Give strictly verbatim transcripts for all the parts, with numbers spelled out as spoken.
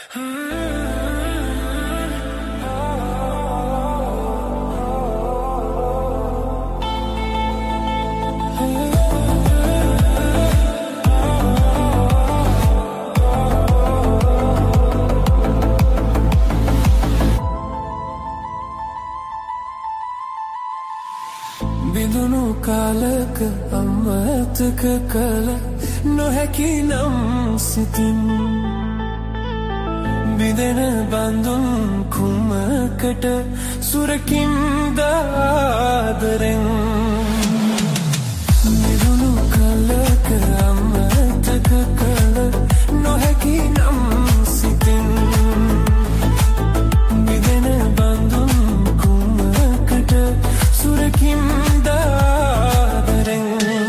बिंदुनु कालक अमतक कल නොහැකි නම් සිතින් බිඳෙන බඳුන් කුමකට සුරකින්ද ආදරෙන් නිදුණු කලක අමතක කල නොහැකි නම් සිතින් බිඳෙන බඳුන් කුමකට සුරකින්ද ආදරෙන්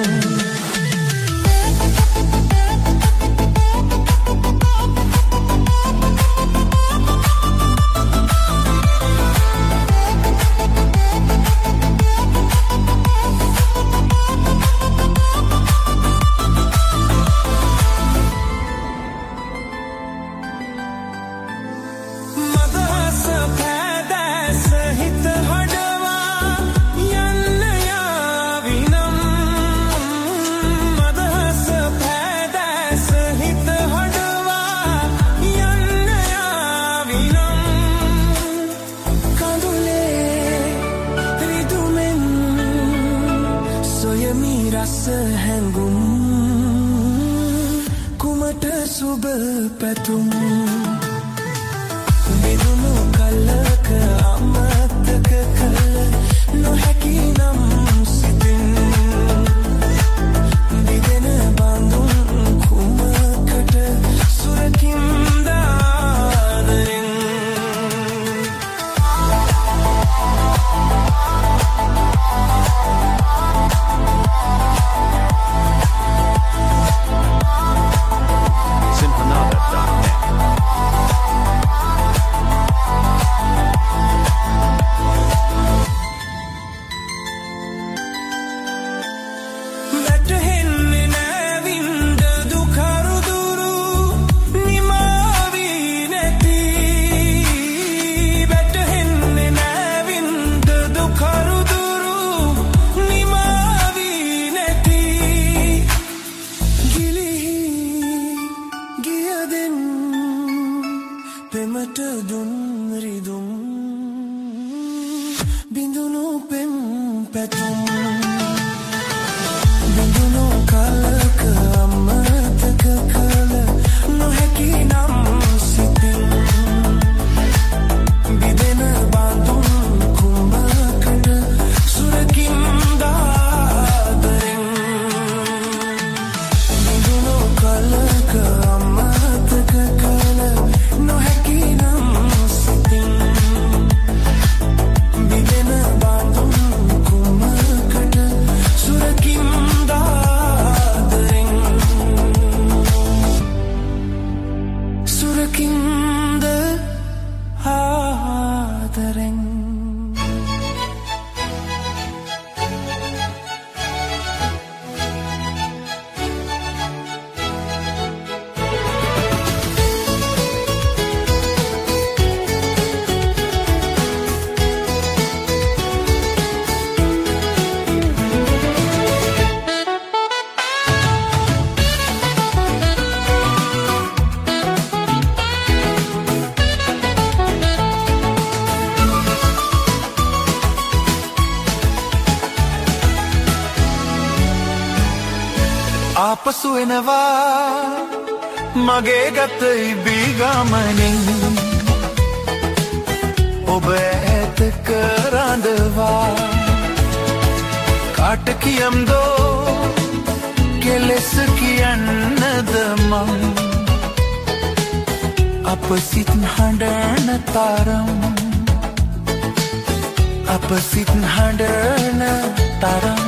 ආපසු එනවා මගේ ගත ඉබී ගමනින් ඔබ ඈත කරඳවා කාට කියම්දෝ කෙලෙස කියන්නද මං අප සිත් හඬන තරම් අප සිත් හඬන තරම්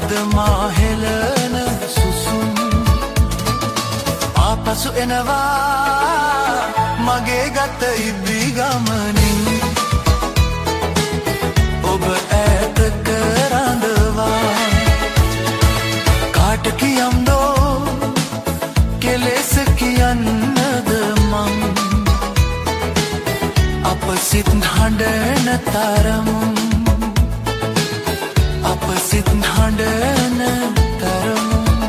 අද මා හෙලන සුසුම් ආපසු එනවා මගේ ගත ඉදි ගමනින් ඔබ ඈත කරඳවා කාට කියම්දෝ කෙලෙස කියන්නද මං අප සිත් හඬන තරම් අප සිත් හඬන තරම්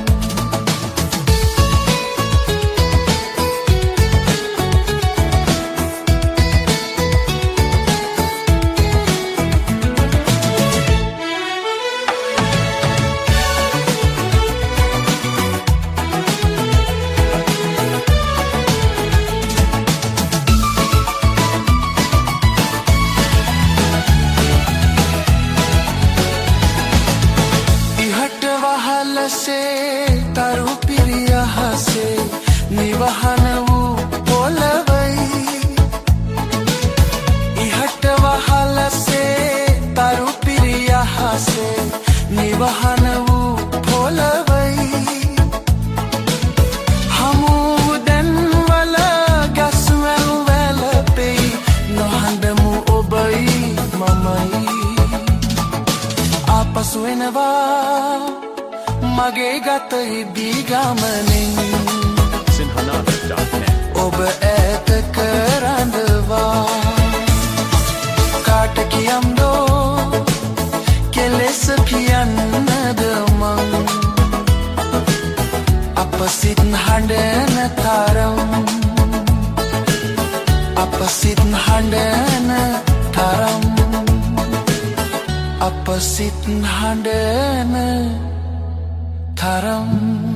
taru piriya hase nivahana vu polavai ihata wahala se taru piriya hase nivahana vu polavai hamu den wala gaswal wala pe nohandamu obai mamai aapasu enawa mage gata idi gamanin sinhanada dot net ඔබ ඈත කරඳවා කාට කියම්දෝ කෙලෙස කියන්නද මං අප සිත් හඬන තරම් අප සිත් හඬන තරම් අප සිත් හඬන තරම්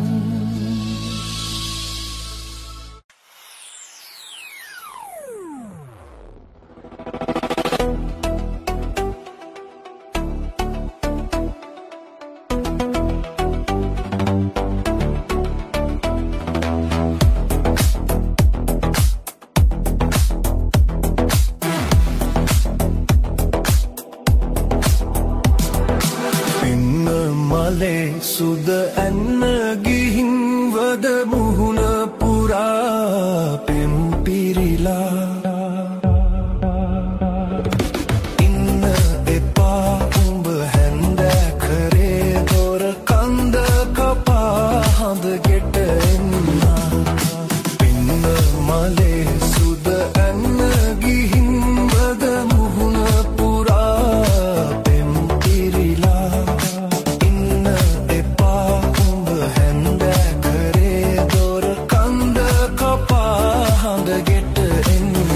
සුද ඇන්න ගිහින් වද මුහුණ පුරා පෙම් පිරිලා ඉන්න එපා උඹ හැන්දෑ කරේ දොර කන්ද කපා හඳ ගෙට එන්න පින්න මලේ සුද ඇන්න ගිහින් වද මුහුණ පුරා පෙම් පිරිලා get in